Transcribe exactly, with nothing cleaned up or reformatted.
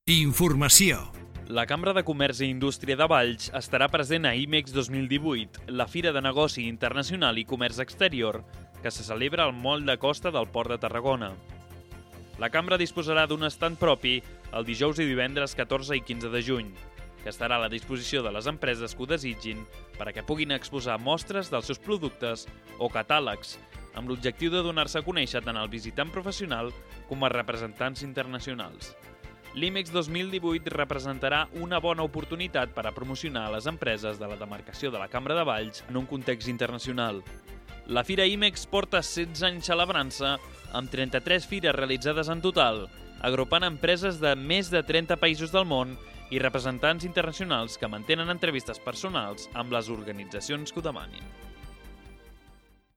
Informació. La Cambra de Comerç i Indústria de Valls estarà present a IMEX dos mil divuit, la Fira de Negoci Internacional i Comerç Exterior, que se celebra al Moll de Costa del Port de Tarragona. La Cambra disposarà d'un estand propi el dijous i divendres catorze i quinze de juny, que estarà a la disposició de les empreses que ho desitgin per a que puguin exposar mostres dels seus productes o catàlegs, amb l'objectiu de donar-se a conèixer tant al visitant professional com als representants internacionals. L'IMEX dos mil divuit representarà una bona oportunitat per a promocionar les empreses de la demarcació de la Cambra de Valls en un context internacional. La Fira IMEX porta setze anys celebrant-se, amb trenta-tres fires realitzades en total, agrupant empreses de més de trenta països del món i representants internacionals que mantenen entrevistes personals amb les organitzacions que ho demanin.